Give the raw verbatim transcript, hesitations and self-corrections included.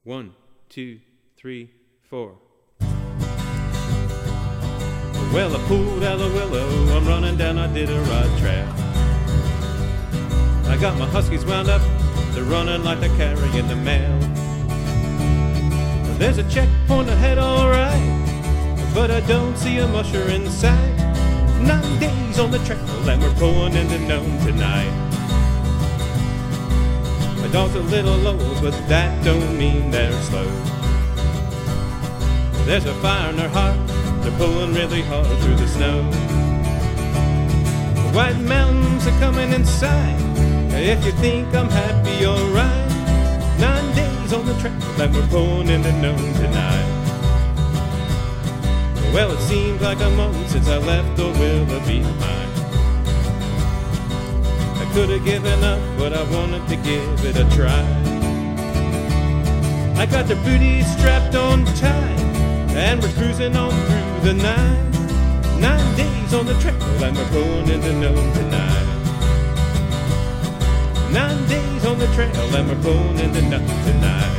One, two, three, four. Well, I pulled out the willow, I'm running down, I did a right trail. I got my huskies wound up, they're running like they're carrying the mail. There's a checkpoint ahead, alright, but I don't see a musher in sight. Nine days on the trail and we're pulling into Nome tonight. My dog's a little low, but that don't mean they're slow. There's a fire in their heart, they're pulling really hard through the snow. The white mountains are coming in sight. If you think I'm happy, alright. Nine days on the trail and we're pulling into Nome tonight. Well, it seems like a month since I left old Willoughby behind. I could have given up, but I wanted to give it a try. I got the booty strapped on tight, and we're cruising on through the night. Nine days on the trail and we're going into Nome tonight. Nine days on the trail and we're going into Nome tonight.